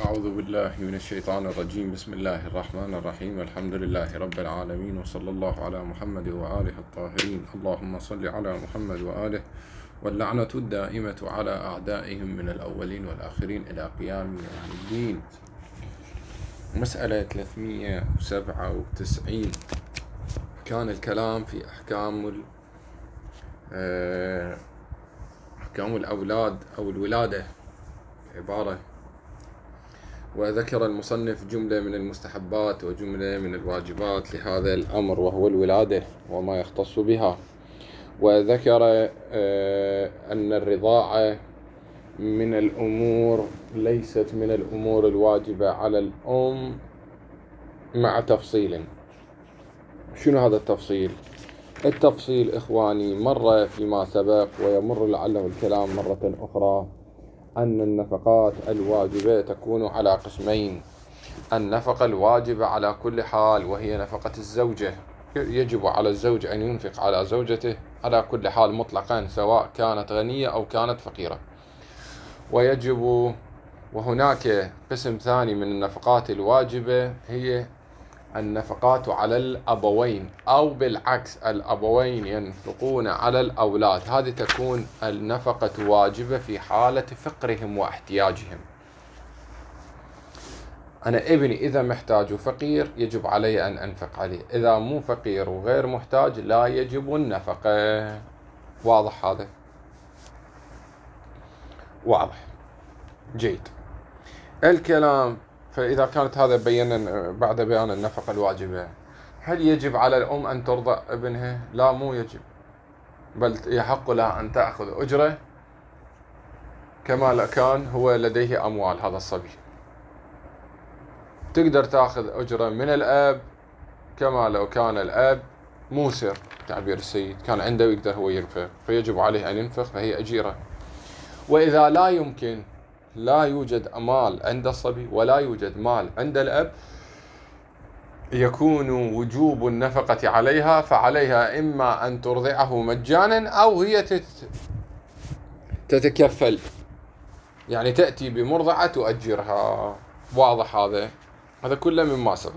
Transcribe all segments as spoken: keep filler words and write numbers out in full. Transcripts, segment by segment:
أعوذ بالله من الشيطان الرجيم. بسم الله الرحمن الرحيم. الحمد لله رب العالمين، وصلى الله على محمد وآله الطاهرين. اللهم صل على محمد وآله، واللعنة الدائمة على أعدائهم من الأولين والآخرين إلى قيام يوم الدين. مسألة ثلاثمئة وسبعة وتسعين. كان الكلام في أحكام أحكام الأولاد أو الولادة عبارة، وذكر المصنف جملة من المستحبات وجملة من الواجبات لهذا الأمر، وهو الولادة وما يختص بها. وذكر أن الرضاعة من الأمور ليست من الأمور الواجبة على الأم، مع تفصيل. شنو هذا التفصيل؟ التفصيل إخواني مر فيما سبق، ويمر لعله الكلام مرة أخرى، أن النفقات الواجبة تكون على قسمين: النفقة الواجبة على كل حال، وهي نفقة الزوجة، يجب على الزوج أن ينفق على زوجته على كل حال مطلقا، سواء كانت غنية أو كانت فقيرة. ويجب وهناك قسم ثاني من النفقات الواجبة، هي النفقات على الأبوين، أو بالعكس الأبوين ينفقون على الأولاد. هذه تكون النفقة واجبة في حالة فقرهم واحتياجهم. أنا ابني إذا محتاج وفقير يجب علي أن أنفق عليه، إذا مو فقير وغير محتاج لا يجب النفقة. واضح هذا؟ واضح جيد الكلام. فإذا كانت هذا بينا بعد بيان النفقة الواجبة، هل يجب على الأم أن ترضع ابنها؟ لا، مو يجب، بل يحق لها أن تأخذ أجرة كما لو كان هو لديه أموال. هذا الصبي تقدر تأخذ أجرة من الأب كما لو كان الأب موسر، تعبير السيد، كان عنده ويقدر هو ينفق، فيجب عليه أن ينفق، فهي أجيرة. وإذا لا يمكن، لا يوجد مال عند الصبي ولا يوجد مال عند الأب، يكون وجوب النفقة عليها، فعليها إما أن ترضعه مجانا أو هي تتكفل، يعني تأتي بمرضعة تؤجرها. واضح هذا؟ هذا كله مما سبق.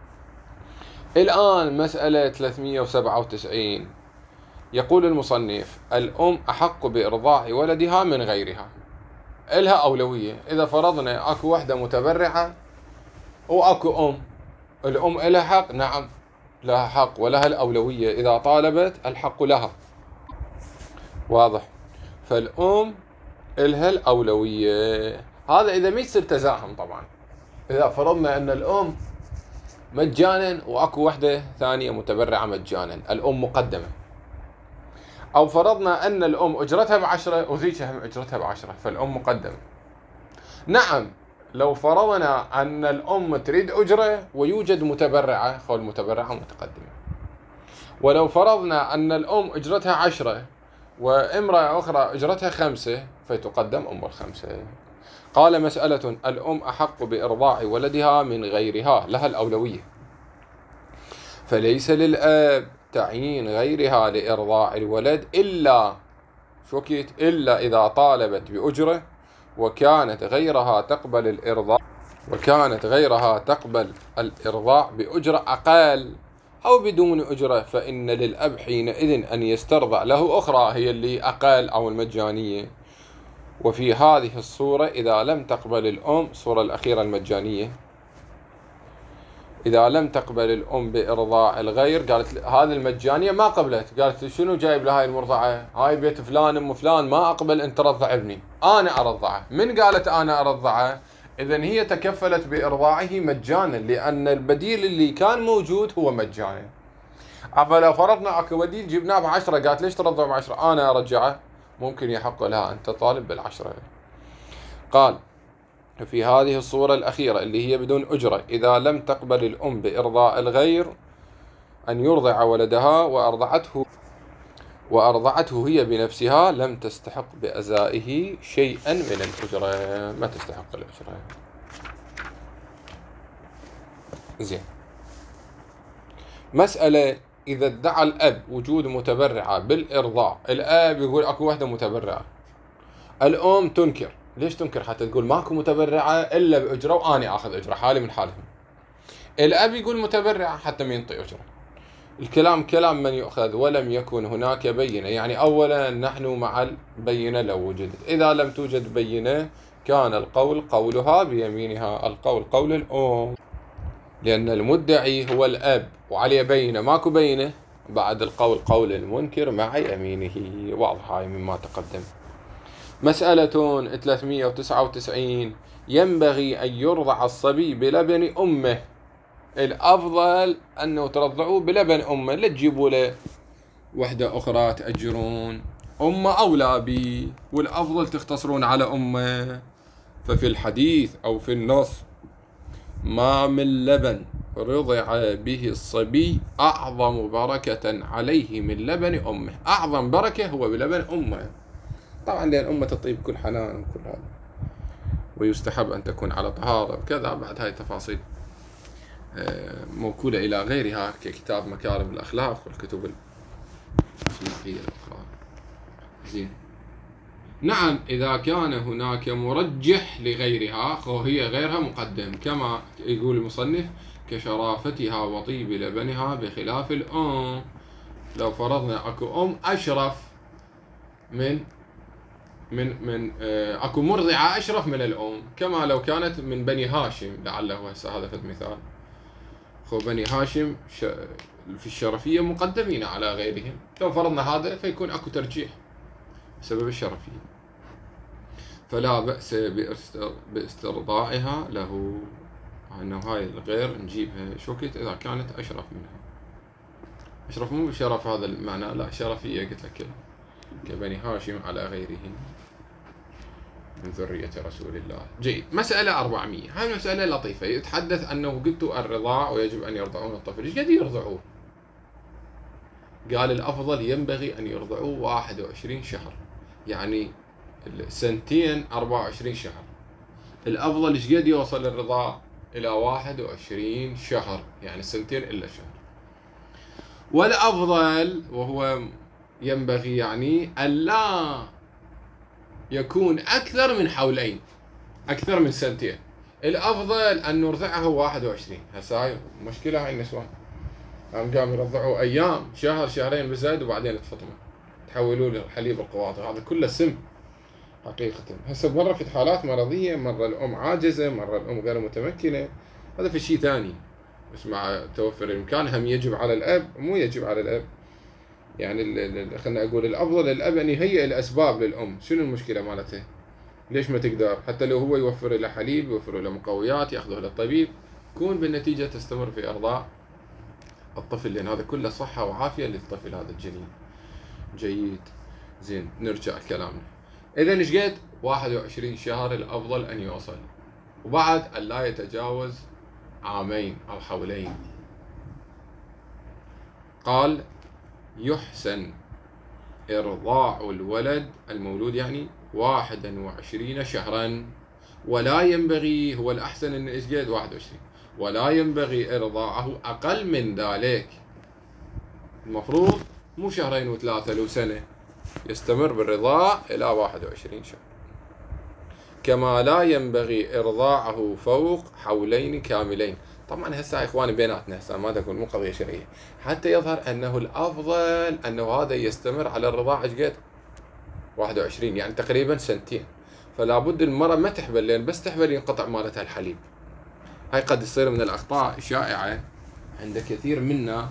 الآن مسألة ثلاثمئة وسبعة وتسعين. يقول المصنف: الأم أحق بإرضاع ولدها من غيرها، إلها أولوية. إذا فرضنا أكو وحدة متبرعة وأكو أم، الأم إلها حق؟ نعم لها حق ولها الأولوية، إذا طالبت الحق لها. واضح؟ فالأم إلها الأولوية. هذا إذا ما يصير تزاحم. طبعا إذا فرضنا أن الأم مجانا وأكو وحدة ثانية متبرعة مجانا، الأم مقدمة. أو فرضنا أن الأم أجرتها بعشرة وذيك هم أجرتها بعشرة، فالأم مقدمة. نعم، لو فرضنا أن الأم تريد أجرة ويوجد متبرعة، خل متبرعة متقدمة. ولو فرضنا أن الأم أجرتها عشرة وامرأة أخرى أجرتها خمسة، فتقدم أم الخمسة. قال: مسألة: الأم أحق بإرضاع ولدها من غيرها، لها الأولوية، فليس للأب تعيين غيرها لإرضاع الولد إلا شوكيت إلا إذا طالبت بأجرة، وكانت غيرها تقبل الإرضاع وكانت غيرها تقبل الإرضاع بأجرة أقل أو بدون أجرة، فإن للأب حينئذ أن يسترضع له أخرى هي اللي أقل أو المجانية. وفي هذه الصورة إذا لم تقبل الأم، الصورة الأخيرة المجانية، إذا لم تقبل الأم بإرضاع الغير، قالت هذه المجانية ما قبلت، قالت شنو جايب لهاي المرضعة؟ هاي بيت فلان أم فلان، ما أقبل أن ترضع ابني، أنا أرضعه. من قالت أنا أرضعه؟ إذن هي تكفلت بإرضاعه مجانا، لأن البديل اللي كان موجود هو مجانا. أفلا فرضنا أكو بديل جبناه بعشرة، قالت ليش ترضع بعشرة؟ أنا أرجعه، ممكن يحق لها أن تطالب بالعشرة. قال: في هذه الصورة الأخيرة اللي هي بدون أجرة، إذا لم تقبل الأم بإرضاء الغير أن يرضع ولدها وأرضعته وأرضعته هي بنفسها، لم تستحق بأزائه شيئا من الأجرة، ما تستحق الأجرة. زين. مسألة: إذا ادعى الأب وجود متبرعة بالإرضاع، الأب يقول أكو واحدة متبرعة، الأم تنكر، ليش تنكر حتى تقول ماكو متبرعة إلا بأجرة وأنا آخذ أجرة حالي من حالهم؟ الأب يقول متبرعة حتى ما ينطي أجرة. الكلام كلام من يؤخذ ولم يكن هناك بينة. يعني أولا نحن مع البينة لو وجدت، إذا لم توجد بينة كان القول قولها بيمينها، القول قول الأم، لأن المدعي هو الأب وعليه بينة، ماكو بينة بعد القول قول المنكر مع يمينه. واضح هاي مما تقدم. مسألة ثلاثمئة وتسعة وتسعين: ينبغي أن يرضع الصبي بلبن أمه. الأفضل أنه ترضعوه بلبن أمه، لا تجيبوا له وحدة أخرى تأجرون أمه أو لا بي، والأفضل تختصرون على أمه. ففي الحديث أو في النص: ما من لبن رضع به الصبي أعظم بركة عليه من لبن أمه. أعظم بركة هو بلبن أمه، طبعا لأن أمه تطيب كل حنان وكل هذا، ويستحب أن تكون على طهارة وكذا. بعد هاي التفاصيل موكولة إلى غيرها ككتاب مكارم الأخلاق والكتب الأخلاقية الأخرى. زين. نعم، إذا كان هناك مرجح لغيرها فهي غيرها مقدم، كما يقول المصنف: كشرافتها وطيب لبنها بخلاف الأم. لو فرضنا أكو أم أشرف من من من أكو مرضعة أشرف من الأم، كما لو كانت من بني هاشم، لعله هسه هذا في مثال. خو بني هاشم في الشرفية مقدمين على غيرهم، لو فرضنا هذا فيكون أكو ترجيح بسبب الشرفية، فلا بأس باسترضاعها له، أنه هاي الغير نجيبها شوكت إذا كانت أشرف منها. أشرف مو بشرف هذا المعنى، لا، شرفية قلت لك كبني هاشم على غيرهم من ذرية رسول الله. جيد. مسألة أربعمئة، هاي مسألة لطيفة، يتحدث أنه قلت الرضاع ويجب أن يرضعون الطفل. إيش قد يرضعوه؟ قال الأفضل ينبغي أن يرضعوه واحد وعشرين شهر، يعني سنتين أربعة وعشرين شهر. الأفضل إيش قد يوصل الرضاع؟ إلى واحد وعشرين شهر، يعني سنتين إلا شهر. والأفضل وهو ينبغي يعني ألا يكون أكثر من حولين، أكثر من سنتين. الأفضل أن نرضعه واحد وعشرين. هسه هاي مشكلة هاي النسوان، هم قاموا يرضعوا أيام، شهر شهرين بزاد، وبعدين تفطموا تحولوا له حليب القواطع. هذا كله سم حقيقة. هسه مرة في حالات مرضية، مرة الأم عاجزة، مرة الأم غير متمكنة، هذا في شيء ثاني. بس مع توفر الإمكان هم يجب على الأب، مو يجب على الأب، يعني خلنا أقول الأفضل الأب أن يهيئ الأسباب للأم. شنو المشكلة مالته؟ ليش ما تقدر؟ حتى لو هو يوفر له حليب، يوفر له مقويات، يأخذه للطبيب، كون بالنتيجة تستمر في إرضاع الطفل، لأن هذا كله صحة وعافية للطفل هذا الجنين. جيد. زين، نرجع كلامنا. إذا إيش قد؟ واحد وعشرين شهر الأفضل أن يوصل، وبعد أن لا يتجاوز عامين أو حولين. قال: يحسن إرضاع الولد المولود يعني واحدا وعشرين شهرا، ولا ينبغي، هو الأحسن أن إيش قد؟ واحد وعشرين، ولا ينبغي إرضاعه أقل من ذلك. المفروض مو شهرين وثلاثة لو سنة، يستمر بالرضاع إلى واحد وعشرين شهر. كما لا ينبغي إرضاعه فوق حولين كاملين. طبعا هسه يا إخواني بيناتنا هسه ما تكون مو قضية شرعية، حتى يظهر أنه الأفضل أنه هذا يستمر على الرضاعة إيش قد؟ واحد وعشرين، يعني تقريبا سنتين. فلا بد المرأة ما تحبل، لأن بس تحبل ينقطع مالتها الحليب. هاي قد يصير من الأخطاء الشائعة عند كثير منا،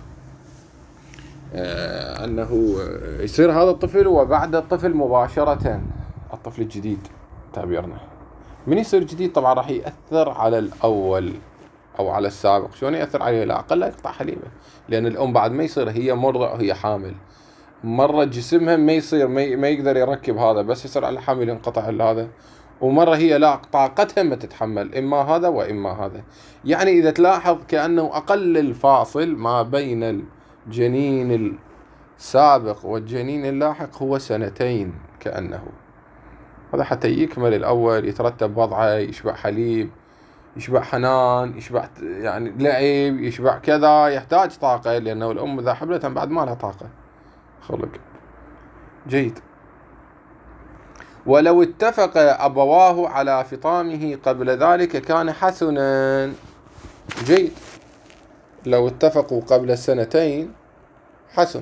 آه أنه يصير هذا الطفل وبعد الطفل مباشرة الطفل الجديد تعبيرنا من يصير جديد طبعا راح يأثر على الأول أو على السابق. شلون يأثر عليه؟ لا أقل يقطع حليبه، لأن الأم بعد ما يصير هي مرضع وهي حامل، مرة جسمها ما يصير ما يقدر يركب هذا، بس يصير على الحامل ينقطع هذا، ومرة هي لا طاقتها ما تتحمل إما هذا وإما هذا. يعني إذا تلاحظ كأنه أقل الفاصل ما بين الجنين السابق والجنين اللاحق هو سنتين كأنه. هذا حتى يكمل الأول، يترتب وضعه، يشبع حليب، يشبع حنان، يشبع يعني لعب، يشبع كذا، يحتاج طاقة، لأنه الأم إذا حملت بعد ما لها طاقة خلق. جيد. ولو اتفق أبواه على فطامه قبل ذلك كان حسنا. جيد، لو اتفقوا قبل السنتين حسن.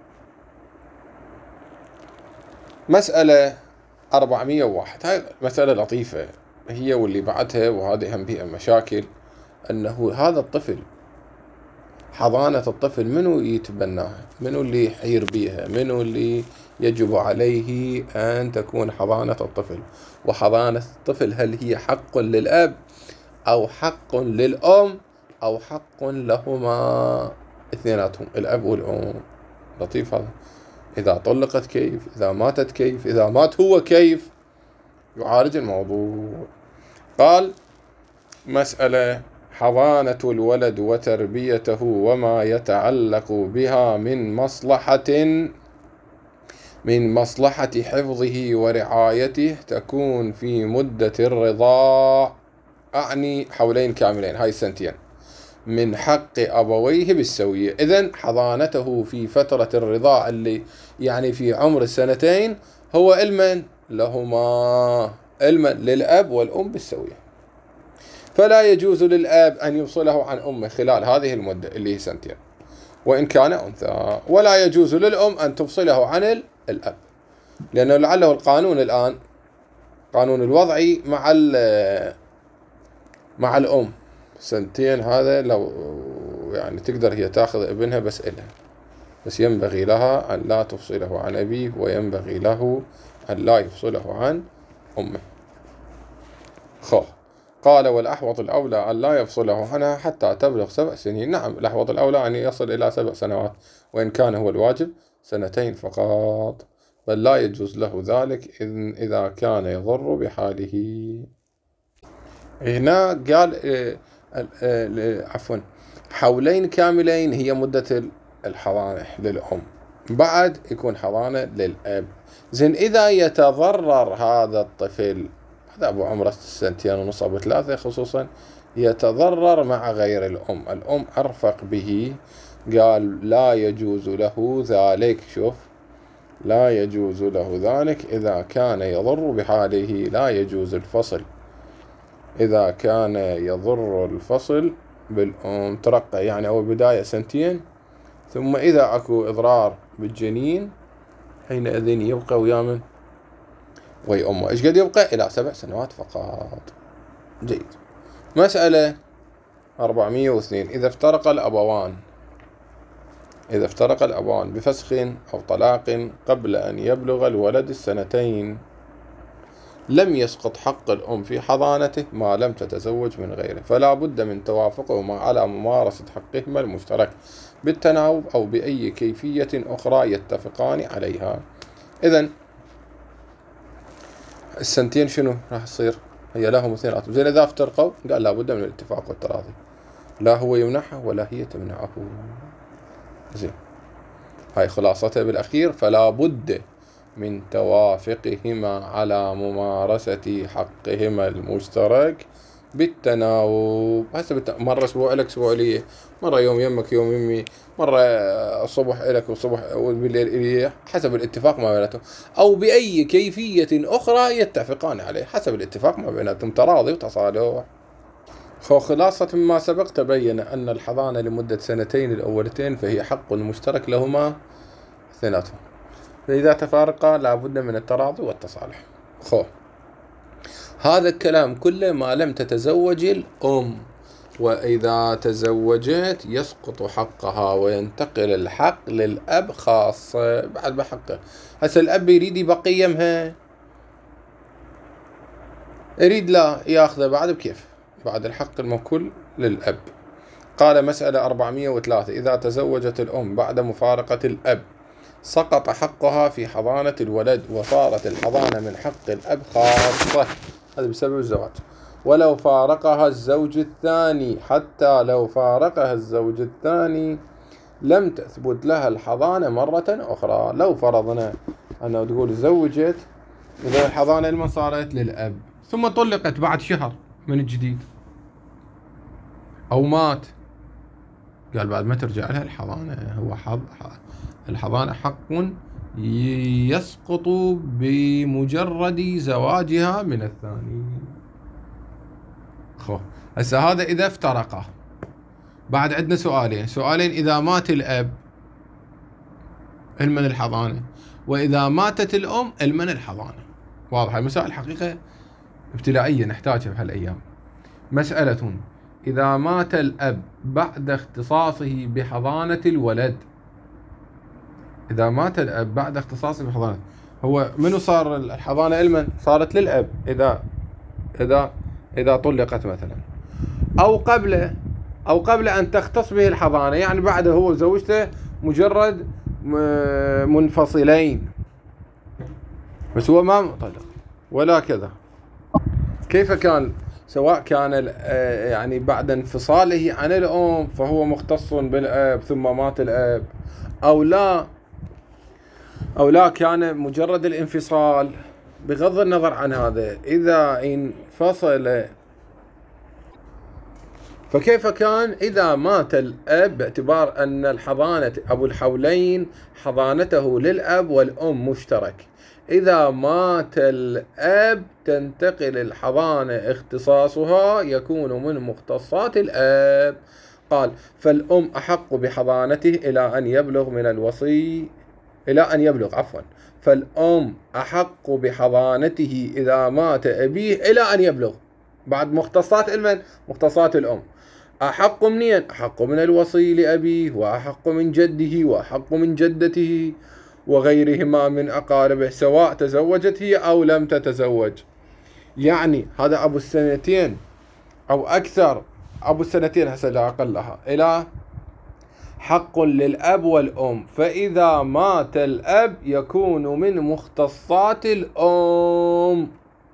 مسألة أربعمية وواحد، هاي مسألة لطيفة هي واللي بعدها، وهذه هم بها مشاكل. أنه هذا الطفل، حضانة الطفل منو يتبناها؟ منو اللي يحير بيها؟ منو اللي يجب عليه أن تكون حضانة الطفل؟ وحضانة الطفل هل هي حق للأب أو حق للأم أو حق لهما اثنيناتهم، الأب والأم؟ لطيف هذا. إذا طلقت كيف؟ إذا ماتت كيف؟ إذا مات هو كيف؟ يعالج الموضوع. قال: مسألة: حضانة الولد وتربيته وما يتعلق بها من مصلحة من مصلحة حفظه ورعايته تكون في مدة الرضاع، أعني حولين كاملين، هاي سنتين، من حق أبويه بالسوية. إذن حضانته في فترة الرضاع اللي يعني في عمر السنتين هو المن لهما، المن للأب والأم بالسوية. فلا يجوز للأب أن يفصله عن أمه خلال هذه المدة اللي هي سنتين وإن كان أنثى، ولا يجوز للأم أن تفصله عن الأب، لأنه لعله القانون الآن قانون الوضعي مع مع الأم سنتين. هذا لو يعني تقدر هي تأخذ ابنها بس إلها، بس ينبغي لها أن لا تفصله عن أبيه، وينبغي له أن لا يفصله عن أمه. خو قال: والأحوط الأولى أن لا يفصله عنها حتى تبلغ سبع سنين. نعم، الأحوط الأولى أن يصل إلى سبع سنوات، وإن كان هو الواجب سنتين فقط، بل لا يجوز له ذلك إذا كان يضر بحاله. هنا قال عفوا حولين كاملين هي مدة الحضانة للأم، بعد يكون حضانة للأب. زين، إذا يتضرر هذا الطفل، هذا أبو عمره سنتين ونص أو ثلاثة خصوصا، يتضرر مع غير الأم، الأم أرفق به، قال لا يجوز له ذلك. شوف، لا يجوز له ذلك إذا كان يضر بحاله، لا يجوز الفصل إذا كان يضر الفصل بالأم. ترقى يعني أول بداية سنتين، ثم إذا أكو إضرار بالجنين حينئذ يبقى ويا من؟ ويا أمه. إيش قد يبقى؟ إلى سبع سنوات فقط. جيد. مسألة أربعمية واثنين: إذا افترق الأبوان إذا افترق الأبوان بفسخ أو طلاق قبل أن يبلغ الولد السنتين، لم يسقط حق الأم في حضانته ما لم تتزوج من غيره، فلا بد من توافقهما على ممارسة حقهما المشترك بالتناوب أو بأي كيفية أخرى يتفقان عليها. إذن السنتين شنو راح تصير؟ هي لهم اثنيناتهم. زين، إذا افترقوا قال لا بد من الاتفاق والتراضي، لا هو يمنحه ولا هي تمنعه. زين، هاي خلاصتها بالأخير: فلا بد من توافقهما على ممارسة حقهما المشترك بالتناوب. هسه بت... مرة أسبوع لك أسبوع لي، مرة يوم يمك يوم يمي، مرة الصبح لك والصبح والليل إلي، حسب الاتفاق ما بيناتهم، أو بأي كيفية أخرى يتفقان عليه حسب الاتفاق ما بيناتهم، تراضي وتصالح. خلاصة مما سبق تبين أن الحضانة لمدة سنتين الأولتين فهي حق مشترك لهما اثنيناتهم، فإذا تفارقا لا بد من التراضي والتصالح. خو هذا الكلام كله ما لم تتزوج الأم، وإذا تزوجت يسقط حقها وينتقل الحق للأب خاصة بعد بحقه. هسه الأب يريد يبقي يمها، يريد لا ياخذه بعد بكيف، بعد الحق الموكول للأب. قال: مسألة أربعمية وثلاثة: إذا تزوجت الأم بعد مفارقة الأب سقط حقها في حضانة الولد، وصارت الحضانة من حق الأب خاصة، هذا بسبب الزواج. ولو فارقها الزوج الثاني، حتى لو فارقها الزوج الثاني لم تثبت لها الحضانة مرة أخرى. لو فرضنا أنه تقول زوجت، إذا الحضانة لما صارت للأب ثم طلقت بعد شهر من الجديد أو مات، قال بعد ما ترجع لها الحضانة. هو حظ الحضانة حق يسقط بمجرد زواجها من الثاني. خو هسه هذا إذا افترقا. بعد عندنا سؤالين سؤالين إذا مات الأب المن الحضانة، وإذا ماتت الأم المن الحضانة. واضح؟ المسائل حقيقة ابتدائية نحتاجها بهالأيام. مسألة: إذا مات الأب بعد اختصاصه بحضانة الولد. إذا مات الأب بعد اختصاصه بحضانة، هو منو صار الحضانة المن؟ صارت للأب إذا إذا إذا طلقت مثلا، أو قبل أو قبل أن تختص به الحضانة، يعني بعد هو وزوجته مجرد منفصلين بس هو ما مطلق ولا كذا. كيف كان؟ سواء كان يعني بعد انفصاله عن الأم فهو مختص بالأب ثم مات الأب، أو لا أو لا كان مجرد الانفصال. بغض النظر عن هذا، إذا انفصل فكيف كان إذا مات الأب، باعتبار أن الحضانة أبو الحولين حضانته للأب والأم مشترك. إذا مات الأب تنتقل الحضانة اختصاصها يكون من مختصات الأب. قال: فالأم أحق بحضانته إلى أن يبلغ من الوصي إلى أن يبلغ عفوا فالأم أحق بحضانته إذا مات أبيه إلى أن يبلغ. بعد مختصات المن؟ مختصات الأم. أحق منين؟ أحق من الوصي لأبيه، وأحق من جده، وأحق من جدته وغيرهما من أقاربه، سواء تزوجت هي أو لم تتزوج. يعني هذا أبو السنتين أو أكثر، أبو السنتين هسه لا أقل لها، إلى حق للأب والأم. فإذا مات الأب يكون من مختصات الأم.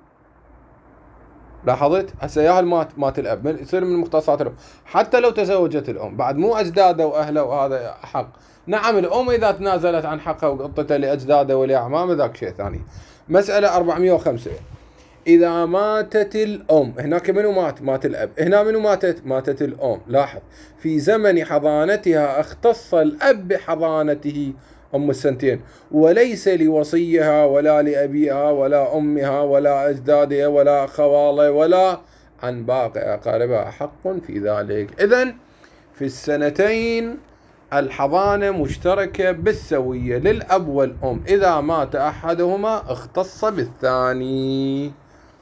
لاحظت؟ هسه ياهل مات مات الأب من يصير من مختصات الأم، حتى لو تزوجت الأم بعد مو أجداده وأهله وهذا حق. نعم الأم إذا تنازلت عن حقها وقطتها لأجداده ولأعمامه ذاك شيء ثاني. مسألة أربعمئة وخمسة: إذا ماتت الأم، هناك منو مات؟ مات الأب. هنا منو ماتت؟ ماتت الأم. لاحظ: في زمن حضانتها اختص الأب بحضانته أم السنتين، وليس لوصيها ولا لأبيها ولا أمها ولا أجدادها ولا خوالها ولا عن باقي أقاربها حق في ذلك. إذن في السنتين الحضانة مشتركة بالسوية للأب والأم، إذا مات أحدهما اختص بالثاني.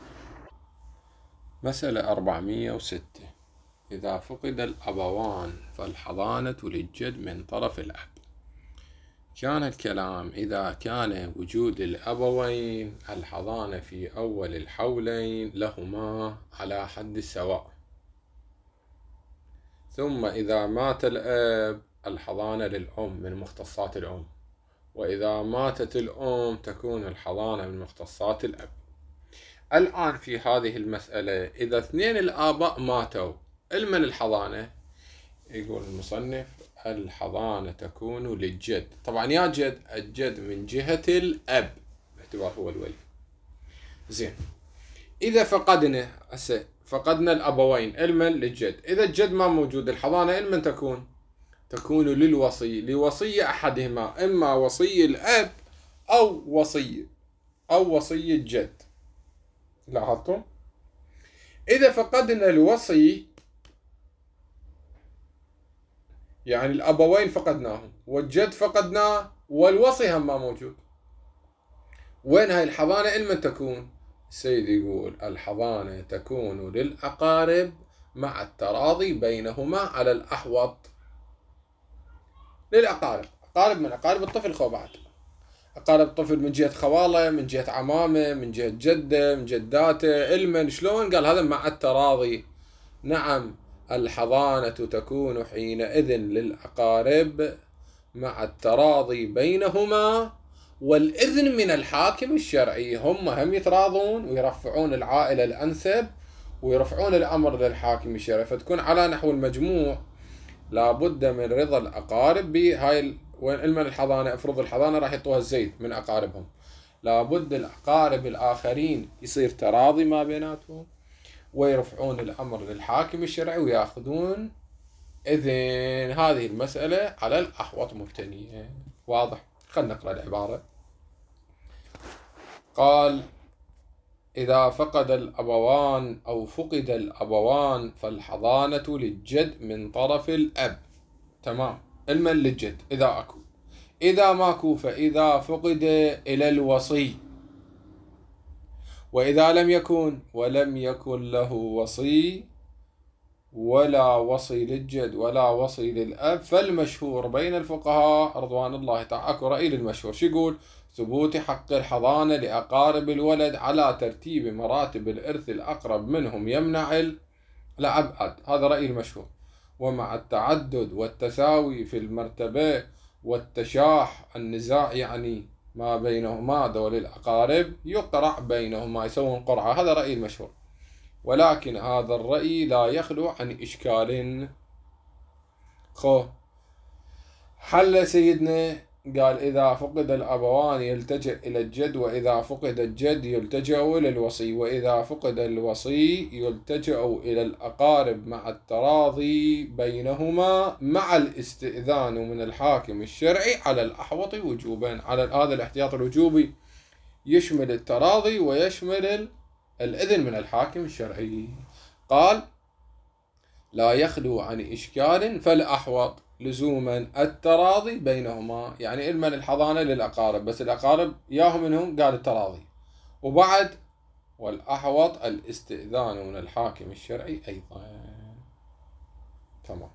مسألة أربعمئة وستة: إذا فقد الأبوان فالحضانة للجد من طرف الأب. كان الكلام إذا كان وجود الأبوين الحضانة في أول الحولين لهما على حد السواء، ثم إذا مات الأب الحضانة للأم من مختصات الأم، وإذا ماتت الأم تكون الحضانة من مختصات الأب. الآن في هذه المسألة إذا اثنين الآباء ماتوا المن الحضانة؟ يقول المصنف: الحضانة تكون للجد. طبعا يا جد، الجد من جهة الأب باعتبار هو الولي. زين، إذا فقدنا فقدنا الأبوين المن للجد، إذا الجد ما موجود الحضانة المن تكون؟ تكون للوصي، لوصي أحدهما، إما وصي الأب أو وصي أو وصي الجد. لاحظتم؟ إذا فقدنا الوصي يعني الأبوين فقدناهم والجد فقدناه والوصي هم ما موجود، وين هاي الحضانة المن تكون؟ السيد يقول: الحضانة تكون للأقارب مع التراضي بينهما على الأحوط. للأقارب، أقارب من أقارب الطفل خو بعد، أقارب الطفل من جهة خواله، من جهة عمامه، من جهة جده، من جداته، المن. شلون؟ قال هذا مع التراضي. نعم، الحضانة تكون حينئذ للأقارب مع التراضي بينهما والإذن من الحاكم الشرعي. هم هم يتراضون ويرفعون العائلة الأنسب ويرفعون الأمر للحاكم الشرعي، فتكون على نحو المجموع لابد من رضا الأقارب بهاي. وين المن الحضانة؟ افرض الحضانة راح يطوها الزيد من أقاربهم، لابد الأقارب الآخرين يصير تراضي ما بيناتهم ويرفعون الأمر للحاكم الشرعي ويأخذون إذن. هذه المسألة على الأحوط مبتنية. واضح؟ خلنا نقرأ العبارة. قال: إذا فقد الأبوان أو فقد الأبوان فالحضانة للجد من طرف الأب. تمام، المن للجد إذا أكو، إذا ماكو فإذا فقد إلى الوصي، وإذا لم يكن ولم يكن له وصي ولا وصي للجد ولا وصي للأب، فالمشهور بين الفقهاء رضوان الله تعالى، أكو رأي للمشهور شو يقول؟ ثبوت حق الحضانة لأقارب الولد على ترتيب مراتب الإرث، الأقرب منهم يمنع الأبعد. هذا رأي المشهور. ومع التعدد والتساوي في المرتبة والتشاح النزاع يعني ما بينهما ذول الأقارب يقرع بينهما، يسوون قرعة. هذا رأي المشهور، ولكن هذا الرأي لا يخلو عن إشكال. خو حل سيدنا قال: إذا فقد الأبوان يلتجئ إلى الجد، وإذا فقد الجد يلتجئ إلى الوصي، وإذا فقد الوصي يلتجئ إلى الأقارب مع التراضي بينهما مع الاستئذان من الحاكم الشرعي على الأحوط وجوبا. على هذا الاحتياط الوجوبي يشمل التراضي ويشمل الإذن من الحاكم الشرعي. قال: لا يخلو عن إشكال فالأحوط لزوما التراضي بينهما، يعني المن الحضانة للأقارب، بس الأقارب ياهم منهم قال التراضي، وبعد والأحوط الاستئذان من الحاكم الشرعي أيضا. تمام.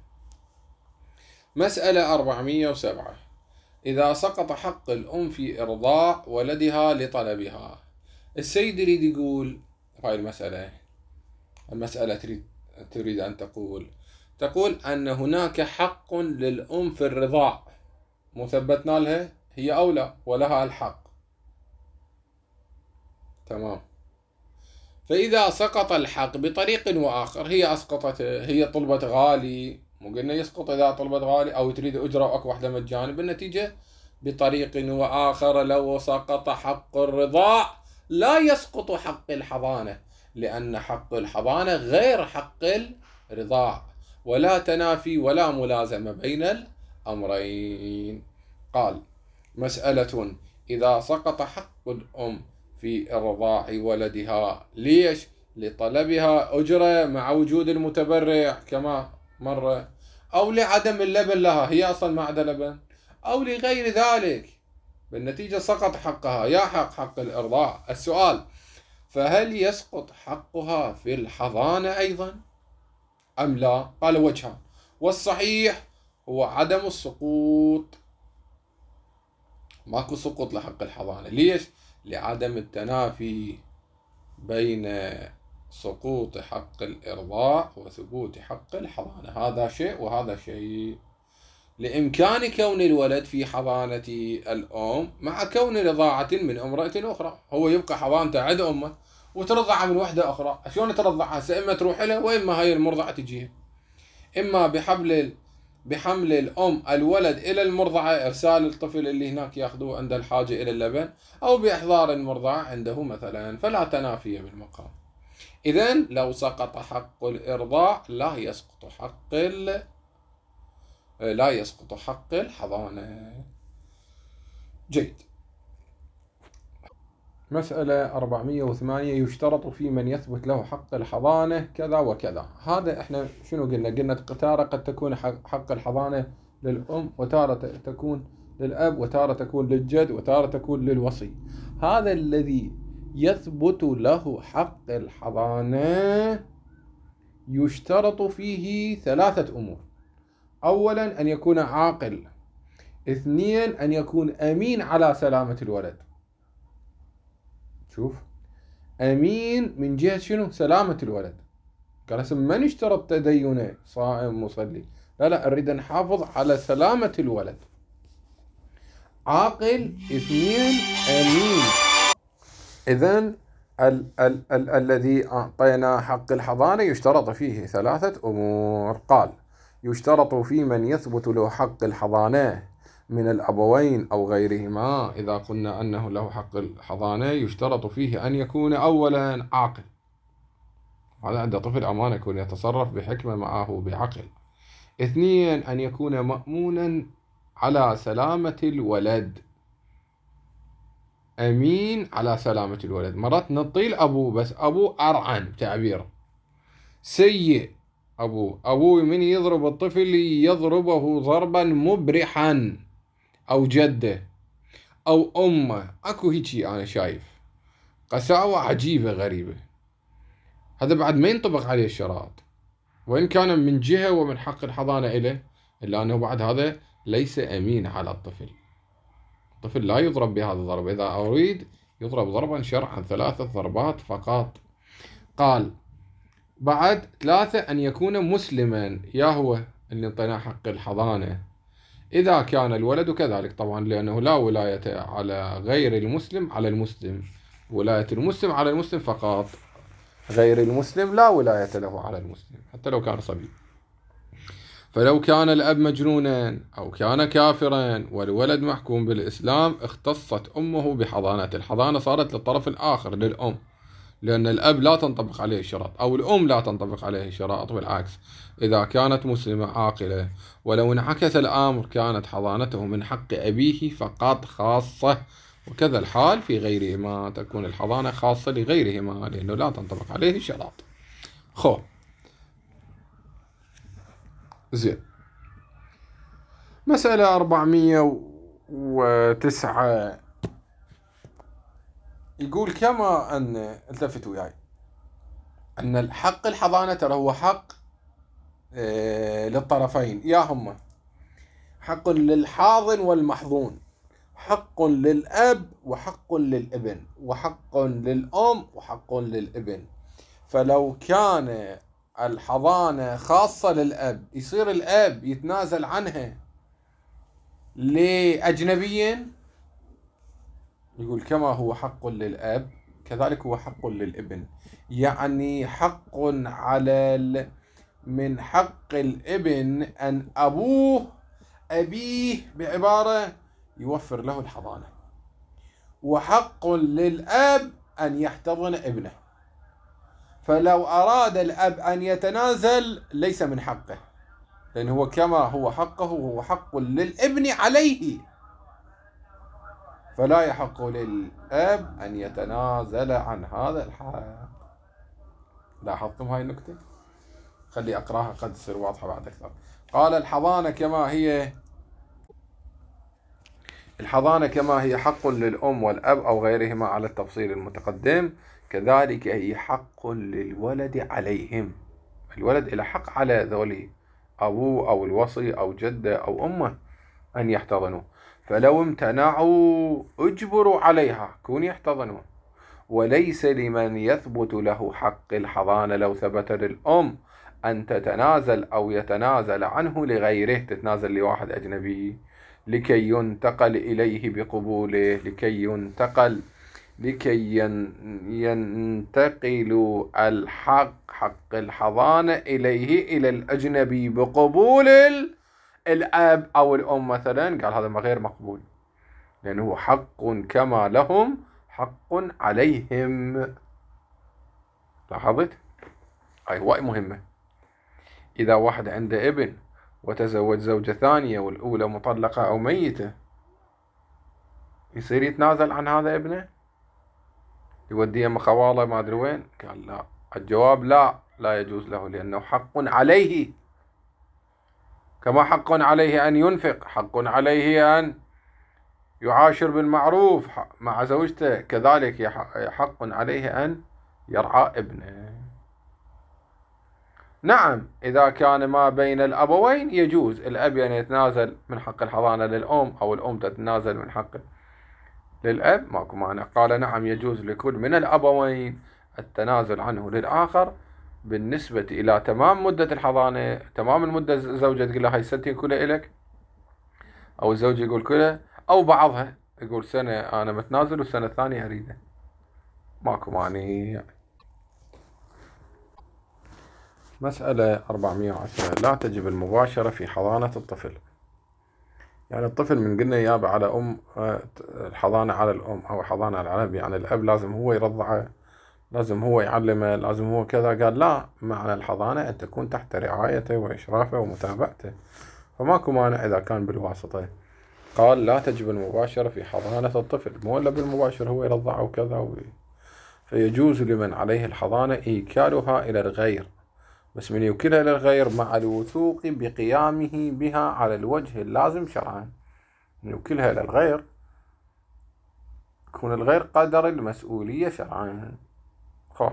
مسألة أربعمئة وسبعة: إذا سقط حق الأم في إرضاع ولدها لطلبها. السيد يريد يقول هاي المسألة المسألة تريد تريد أن تقول تقول أن هناك حق للأم في الرضاع، مثبتنا لها هي أولى ولها الحق. تمام. فإذا سقط الحق بطريق وآخر، هي أسقطت، هي طلبت غالي، مو قلنا يسقط إذا طلبت غالي أو تريد أجرة وأكو واحدة مجاني، بالنتيجة بطريق وآخر لو سقط حق الرضاع لا يسقط حق الحضانة، لأن حق الحضانة غير حق الرضاع، ولا تنافي ولا ملازمة بين الأمرين. قال: مسألة: إذا سقط حق الأم في إرضاع ولدها، ليش؟ لطلبها أجرة مع وجود المتبرع كما مرة، أو لعدم اللبن لها، هي أصلا ما عندها لبن، أو لغير ذلك، بالنتيجة سقط حقها، يا حق حق الإرضاع. السؤال: فهل يسقط حقها في الحضانة أيضا أم لا؟ قال: وجهان، والصحيح هو عدم السقوط، ماكو سقوط لحق الحضانة. ليش؟ لعدم التنافي بين سقوط حق الإرضاع وثبوت حق الحضانة، هذا شيء وهذا شيء. لإمكان كون الولد في حضانة الأم مع كون رضاعة من امرأة أخرى، هو يبقى حضانته عند أمه وترضع من وحدة أخرى. شلون ترضعها؟ إما تروح له وإما هاي المرضعة تجيها، إما بحمل بحمل الأم الولد إلى المرضعة، إرسال الطفل اللي هناك يأخذوه عند الحاجة إلى اللبن، أو بإحضار المرضعة عنده مثلا، فلا تنافي بالمقام. إذن لو سقط حق الإرضاع لا يسقط حق ال... لا يسقط حق الحضانة. جيد. مسألة أربعمئة وثمانية: يشترط في من يثبت له حق الحضانة كذا وكذا. هذا احنا شنو قلنا؟ قلنا تارة قد تكون حق الحضانة للأم، وتارة تكون للأب، وتارة تكون للجد، وتارة تكون للوصي. هذا الذي يثبت له حق الحضانة يشترط فيه ثلاثة أمور: أولا أن يكون عاقل، اثنين أن يكون أمين على سلامة الولد. شوف، أمين من جهة شنو؟ سلامة الولد. قال هسه ما نشترط تدينه صائم مصلي، لا لا، نريد نحافظ على سلامة الولد. عاقل، اثنين أمين. إذن ال ال ال الذي أعطينا حق الحضانة يشترط فيه ثلاثة أمور. قال: يشترط في من يثبت له حق الحضانة من الأبوين أو غيرهما، إذا قلنا أنه له حق الحضانة يشترط فيه أن يكون أولا عاقل، هذا عنده طفل أمانة، يكون يتصرف بحكمة معه بعقل. اثنين أن يكون مأمونا على سلامة الولد، أمين على سلامة الولد. مرات نطيل أبوه بس أبوه أرعن بتعبيره، سيء أبوه. أبوه من يضرب الطفل يضربه ضربا مبرحا، أو جده أو أمه. أكو هيجي أنا شايف قساوة عجيبة غريبة. هذا بعد ما ينطبق عليه الشرائط، وإن كان من جهة ومن حق الحضانة إليه، إلا أنه بعد هذا ليس أمين على الطفل. الطفل لا يضرب بهذا الضرب، إذا أريد يضرب ضربا شرعا، ثلاثة ضربات فقط. قال بعد ثلاثة أن يكون مسلما، يا هو اللي انطيناه حق الحضانة. إذا كان الولد كذلك طبعا، لأنه لا ولاية على غير المسلم على المسلم، ولاية المسلم على المسلم فقط، غير المسلم لا ولاية له على المسلم حتى لو كان صبي. فلو كان الأب مجنونا أو كان كافرا والولد محكوم بالإسلام، اختصت أمه بحضانة. الحضانة صارت للطرف الآخر، للأم، لأن الأب لا تنطبق عليه الشرائط، أو الأم لا تنطبق عليه الشرائط، بالعكس إذا كانت مسلمة عاقلة. ولو انعكس الأمر كانت حضانته من حق أبيه فقط خاصة، وكذا الحال في غيرهما، تكون الحضانة خاصة لغيرهما لأنه لا تنطبق عليه الشرائط. خو زين. مسألة أربعمية وتسعة يقول كما أن التفتوا وياي أن الحق الحضانة ترى هو حق اه للطرفين، يا هم حق للحاضن والمحظون، حق للأب وحق للابن، وحق للأم وحق للابن. فلو كان الحضانة خاصة للأب، يصير الأب يتنازل عنها لأجنبي؟ يقول كما هو حق للأب كذلك هو حق للابن. يعني حق على من حق الابن أن أبوه أبيه بعبارة يوفر له الحضانة، وحق للأب أن يحتضن ابنه. فلو أراد الأب أن يتنازل ليس من حقه، لأن هو كما هو حقه هو حق للابن عليه، فلا يحق للأب أن يتنازل عن هذا الحق. لاحظتم هاي النكتة؟ خلي أقراها قد تصير واضحة بعد أكثر. قال الحضانة كما هي الحضانة كما هي حق للأم والأب أو غيرهما على التفصيل المتقدم، كذلك هي حق للولد عليهم. الولد إلى حق على ذولي، أبوه أو الوصي أو جده أو أمه، أن يحتضنوا. فلو امتنعوا اجبروا عليها كون يحتضنوا. وليس لمن يثبت له حق الحضانة لو ثبت للأم أن تتنازل أو يتنازل عنه لغيره، تتنازل لواحد أجنبي لكي ينتقل إليه بقبوله، لكي ينتقل لكي ينتقل الحق حق الحضانة إليه إلى الأجنبي بقبول الأب أو الأم مثلا. قال هذا غير مقبول، لأنه حق كما لهم حق عليهم. لاحظت؟ هاي هواي مهمة. إذا واحد عنده ابن وتزوج زوجة ثانية والأولى مطلقة أو ميتة، يصير يتنازل عن هذا ابنه؟ يوديه مخواله ما أدري وين؟ قال لا، الجواب لا، لا يجوز له، لأنه حق عليه. كما حق عليه أن ينفق، حق عليه أن يعاشر بالمعروف مع زوجته، كذلك حق عليه أن يرعى ابنه. نعم إذا كان ما بين الأبوين يجوز الأب أن يتنازل من حق الحضانة للأم، أو الأم تتنازل من حق للأب، ماكو مانع. قال نعم يجوز لكل من الأبوين التنازل عنه للآخر بالنسبة إلى تمام مدة الحضانة. تمام المدة الزوجة تقول لها هاي سنتين كلها إلك، أو الزوج يقول كلها، أو بعضها يقول سنة أنا متنازل والسنة الثانية أريده، ماكو مانع. مسألة أربعمية وعشرة. لا تجب المباشرة في حضانة الطفل. يعني الطفل من قلنا يابا على أم، الحضانة على الأم أو حضانة على الأب، يعني الأب لازم هو يرضعه، لازم هو يعلمه، لازم هو كذا. قال لا، معنى الحضانة أن تكون تحت رعايته وإشرافه ومتابعته، فماكو مانع إذا كان بالواسطة. قال لا تجب المباشرة في حضانة الطفل، مو إلا بالمباشر هو يرضع وكذا و... فيجوز لمن عليه الحضانة إيكالها إلى الغير، بس من يوكلها إلى الغير مع الوثوق بقيامه بها على الوجه اللازم شرعا. من يوكلها إلى الغير يكون الغير قدر المسؤولية شرعا. خو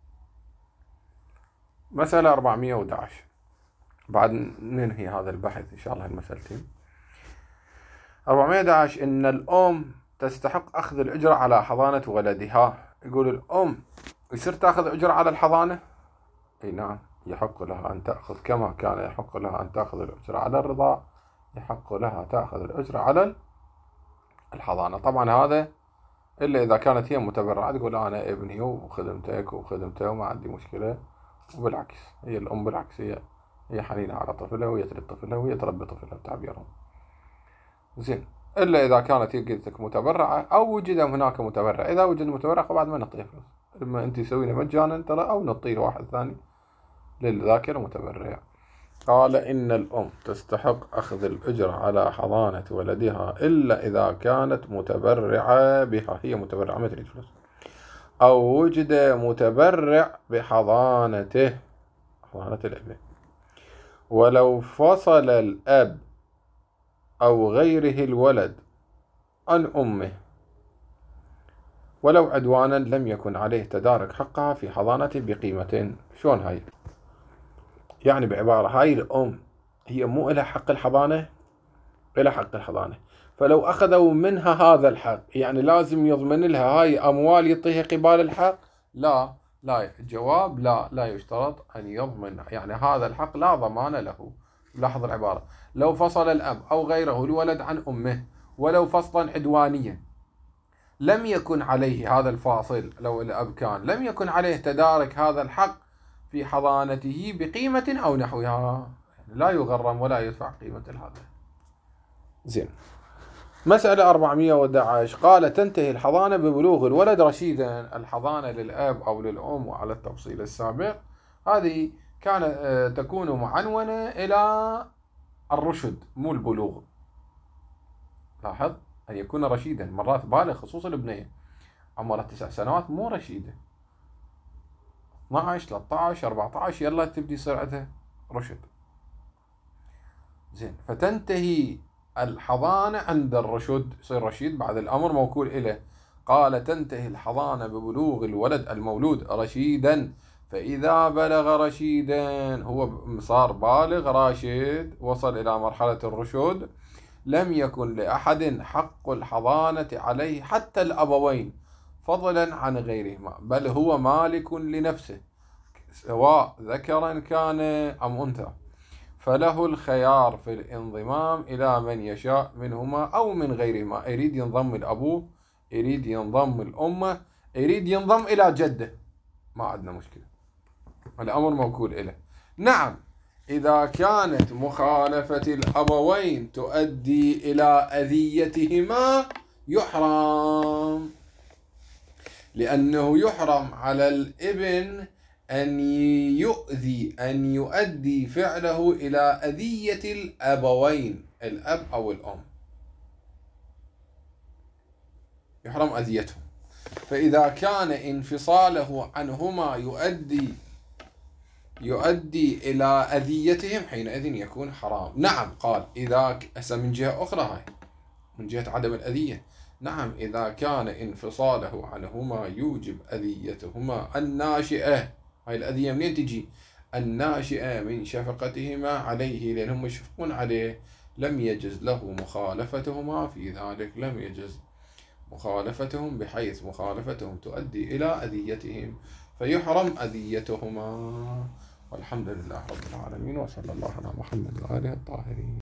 مسألة أربعمائة وأحد عشر بعد ننهي هذا البحث إن شاء الله المسألتين. أربعمائة وأحد عشر إن الأم تستحق أخذ الأجرة على حضانة ولدها. يقول الأم يصير تأخذ أجرة على الحضانة؟ أي نعم، يحق لها أن تأخذ كما كان يحق لها أن تأخذ الأجرة على الرضاع، يحق لها تأخذ الأجرة على الحضانة. طبعا هذا إلا إذا كانت هي متبرعة تقول أنا ابني وخدمتك وخدمته وما عندي مشكلة، وبالعكس هي الأم بالعكس هي هي حنينة على طفلها وهي تربي طفلها وهي تربي طفلها بتعبيرهم. زين، إلا إذا كانت هي قلتك متبرعة أو وجد هناك متبرع. إذا وجد متبرع فبعد ما نعطيه فلوس، إما أنت تسوينه مجانا ترى أو نعطيه واحد ثاني للذاكر متبرع. قال إن الأم تستحق أخذ الأجرة على حضانة ولدها إلا إذا كانت متبرعة بها، هي متبرعة ما تريد فلوس، أو وجد متبرع بحضانته، حضانة الابن، ولو فصل الأب أو غيره الولد عن أمه ولو عدوانا لم يكن عليه تدارك حقها في حضانته بقيمة. شون هاي؟ يعني بعبارة هاي الأم هي مو إلى حق الحضانة، إلى حق الحضانة، فلو أخذوا منها هذا الحق يعني لازم يضمن لها هاي أموال يعطيها قبال الحق؟ لا لا، الجواب لا لا يشترط أن يضمن، يعني هذا الحق لا ضمان له. لاحظ العبارة، لو فصل الأب أو غيره الولد عن أمه ولو فصلا عدوانيا لم يكن عليه هذا الفاصل، لو الأب كان لم يكن عليه تدارك هذا الحق في حضانته بقيمة أو نحوها، يعني لا يغرم ولا يدفع قيمة هذا. زين، مسألة أربعمائة وأحد عشر قال تنتهي الحضانة ببلوغ الولد رشيدا. الحضانة للأب أو للأم وعلى التفصيل السابق هذه كانت تكون معنونة إلى الرشد مو البلوغ. لاحظ أن يكون رشيدا، مرات بالغ، خصوصا البنية عمرها تسع سنوات مو رشيدة، اثني عشر ثلاثة عشر أربعة عشر يلا تبدي يصير عندها رشد. زين، فتنتهي الحضانة عند الرشد، يصير رشيد بعد الأمر موكول إليه. قال تنتهي الحضانة ببلوغ الولد المولود رشيدا، فإذا بلغ رشيدا هو صار بالغ راشد وصل إلى مرحلة الرشد لم يكن لأحد حق الحضانة عليه حتى الأبوين فضلا عن غيرهما، بل هو مالك لنفسه سواء ذكرا كان أم أنثى، فله الخيار في الانضمام إلى من يشاء منهما أو من غيرهما. يريد ينضم الأبوه، يريد ينضم الأمة، يريد ينضم إلى جده، ما عندنا مشكلة، الأمر موكول إليه. نعم، إذا كانت مخالفة الأبوين تؤدي إلى أذيتهما يحرم، لأنه يحرم على الابن أن يؤذي أن يؤدي فعله إلى أذية الأبوين، الأب أو الأم، يحرم أذيتهم. فإذا كان انفصاله عنهما يؤدي يؤدي إلى أذيتهم حينئذ يكون حرام. نعم، قال إذا هسه من جهة أخرى هاي من جهة عدم الأذية، نعم إذا كان انفصاله عنهما يوجب أذيتهما الناشئة، هاي الأذية منين تجي؟ الناشئة من شفقتهما عليه لأنهم يشفقون عليه، لم يجز له مخالفتهما في ذلك، لم يجز مخالفتهم بحيث مخالفتهم تؤدي إلى أذيتهم فيحرم أذيتهما. والحمد لله رب العالمين، وصلى الله على محمد وآله الطاهرين.